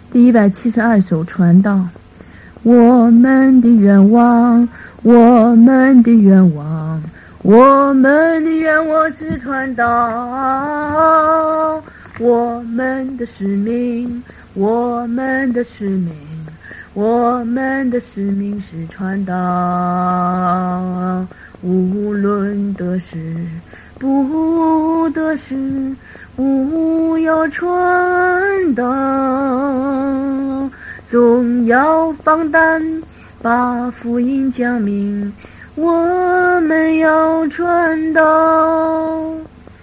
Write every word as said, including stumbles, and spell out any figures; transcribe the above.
第一百七十二首传道。我们的愿望，我们的愿望，我们的愿望是传道，我们的使命，我们的使命，我们的使命是传道，无论得失不得失，务要传道，总要放胆把福音讲明，我们要传道。